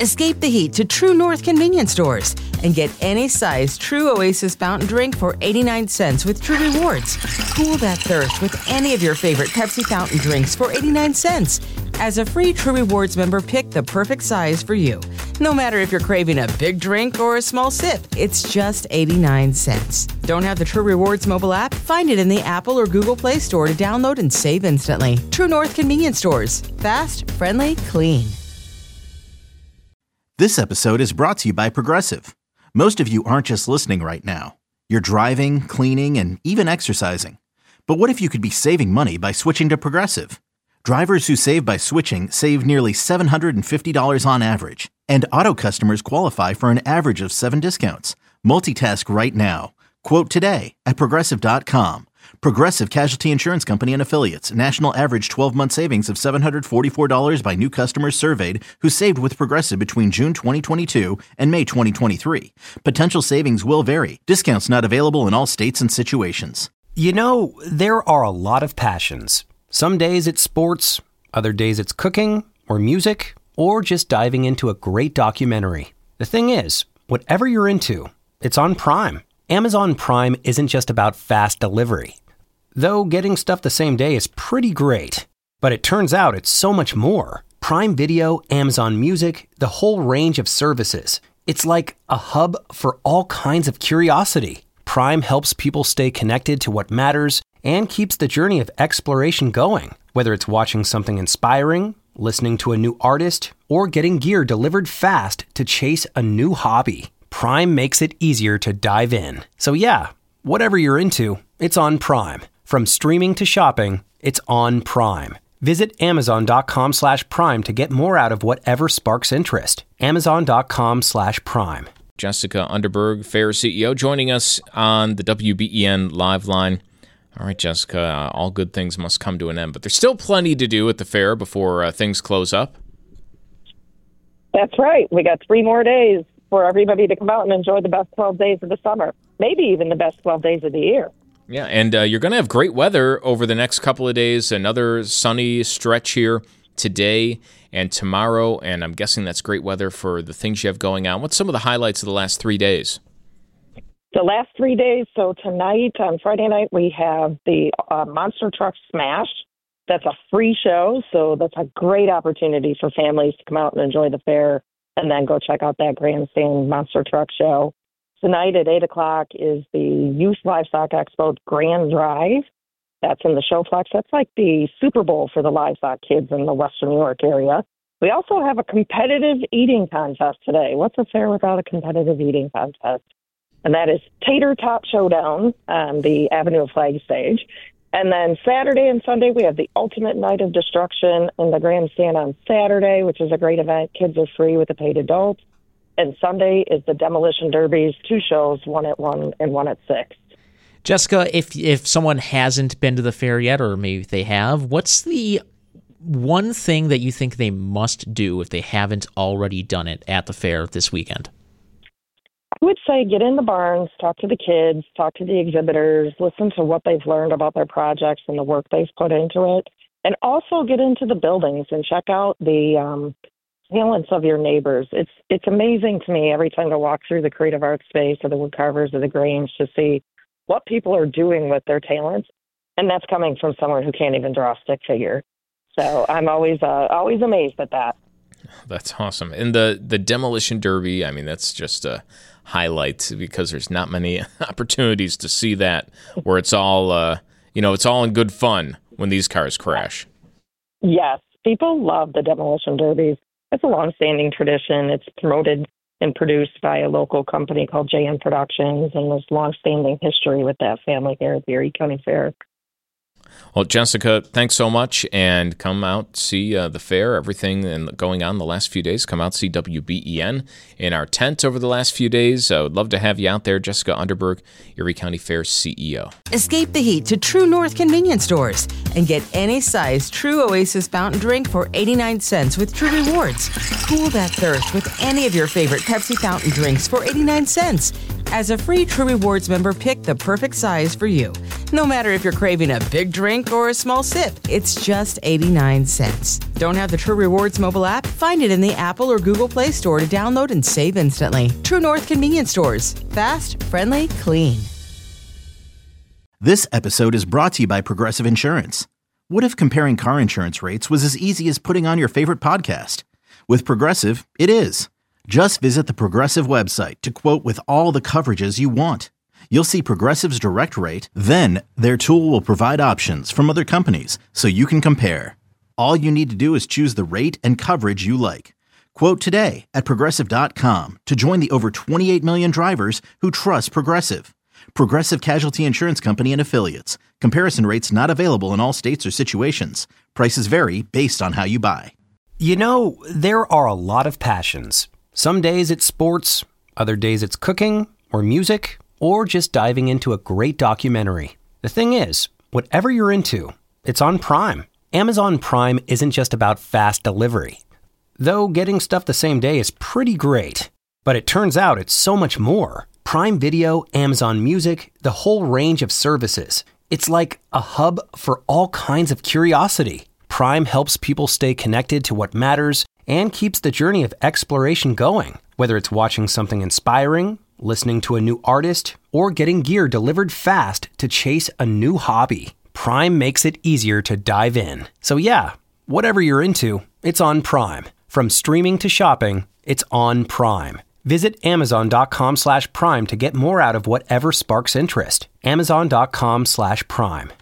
Escape the heat to True North convenience stores and get any size True Oasis fountain drink for 89 cents with True Rewards. Cool that thirst with any of your favorite Pepsi fountain drinks for 89 cents. As a free True Rewards member, pick the perfect size for you. No matter if you're craving a big drink or a small sip, it's just 89 cents. Don't have the True Rewards mobile app? Find it in the Apple or Google Play Store to download and save instantly. True North convenience stores. Fast, friendly, clean. This episode is brought to you by Progressive. Most of you aren't just listening right now. You're driving, cleaning, and even exercising. But what if you could be saving money by switching to Progressive? Drivers who save by switching save nearly $750 on average. And auto customers qualify for an average of 7 discounts. Multitask right now. Quote today at Progressive.com. Progressive Casualty Insurance Company and Affiliates. National average 12-month savings of $744 by new customers surveyed who saved with Progressive between June 2022 and May 2023. Potential savings will vary. Discounts not available in all states and situations. You know, there are a lot of passions. Some days it's sports, other days it's cooking or music, or just diving into a great documentary. The thing is, whatever you're into, it's on Prime. Amazon Prime isn't just about fast delivery. Though getting stuff the same day is pretty great. But it turns out it's so much more. Prime Video, Amazon Music, the whole range of services. It's like a hub for all kinds of curiosity. Prime helps people stay connected to what matters and keeps the journey of exploration going. Whether it's watching something inspiring, listening to a new artist, or getting gear delivered fast to chase a new hobby. Prime makes it easier to dive in. So yeah, whatever you're into, it's on Prime. From streaming to shopping, it's on Prime. Visit Amazon.com/Prime to get more out of whatever sparks interest. Amazon.com/Prime. Jessica Underberg, Fair CEO, joining us on the WBEN live line. All right, Jessica, all good things must come to an end, but there's still plenty to do at the fair before things close up. That's right. We got 3 more days for everybody to come out and enjoy the best 12 days of the summer, maybe even the best 12 days of the year. Yeah, and you're going to have great weather over the next couple of days, another sunny stretch here today and tomorrow, and I'm guessing that's great weather for the things you have going on. What's some of the highlights of the last 3 days? The last 3 days, so tonight, on Friday night, we have the Monster Truck Smash. That's a free show, so that's a great opportunity for families to come out and enjoy the fair and then go check out that grandstand monster truck show. Tonight at 8 o'clock is the Youth Livestock Expo Grand Drive. That's in the Showplex. That's like the Super Bowl for the livestock kids in the Western New York area. We also have a competitive eating contest today. What's a fair without a competitive eating contest? And that is Tater Tot Showdown on the Avenue of Flag stage. And then Saturday and Sunday, we have the Ultimate Night of Destruction in the grandstand on Saturday, which is a great event. Kids are free with the paid adults. And Sunday is the Demolition Derbies, 2 shows, one at 1 and one at 6. Jessica, if someone hasn't been to the fair yet, or maybe they have, what's the one thing that you think they must do if they haven't already done it at the fair this weekend? I would say get in the barns, talk to the kids, talk to the exhibitors, listen to what they've learned about their projects and the work they've put into it, and also get into the buildings and check out the talents of your neighbors. It's amazing to me every time I walk through the Creative Arts Space or the Wood Carvers or the Grange to see what people are doing with their talents, and that's coming from someone who can't even draw a stick figure. So I'm always amazed at that. That's awesome. And the Demolition Derby, I mean, that's just a highlight because there's not many opportunities to see that where it's all, it's all in good fun when these cars crash. Yes, people love the Demolition Derbies. It's a long-standing tradition. It's promoted and produced by a local company called JN Productions, and there's long-standing history with that family here at the Erie County Fair. Well, Jessica, thanks so much, and come out, see the fair, everything going on the last few days. Come out, see WBEN in our tent over the last few days. I would love to have you out there, Jessica Underberg, Erie County Fair CEO. Escape the heat to True North convenience stores and get any size True Oasis fountain drink for 89 cents with True Rewards. Cool that thirst with any of your favorite Pepsi fountain drinks for 89 cents. As a free True Rewards member, pick the perfect size for you. No matter if you're craving a big drink or a small sip, it's just 89 cents. Don't have the True Rewards mobile app? Find it in the Apple or Google Play Store to download and save instantly. True North Convenience Stores. Fast, friendly, clean. This episode is brought to you by Progressive Insurance. What if comparing car insurance rates was as easy as putting on your favorite podcast? With Progressive, it is. Just visit the Progressive website to quote with all the coverages you want. You'll see Progressive's direct rate, then their tool will provide options from other companies so you can compare. All you need to do is choose the rate and coverage you like. Quote today at Progressive.com to join the over 28 million drivers who trust Progressive. Progressive Casualty Insurance Company and Affiliates. Comparison rates not available in all states or situations. Prices vary based on how you buy. You know, there are a lot of passions. Some days it's sports, other days it's cooking or music, or just diving into a great documentary. The thing is, whatever you're into, it's on Prime. Amazon Prime isn't just about fast delivery. Though getting stuff the same day is pretty great. But it turns out it's so much more. Prime Video, Amazon Music, the whole range of services. It's like a hub for all kinds of curiosity. Prime helps people stay connected to what matters and keeps the journey of exploration going. Whether it's watching something inspiring, listening to a new artist, or getting gear delivered fast to chase a new hobby, Prime makes it easier to dive in. So yeah, whatever you're into, it's on Prime. From streaming to shopping, it's on Prime. Visit Amazon.com/Prime to get more out of whatever sparks interest. Amazon.com/Prime.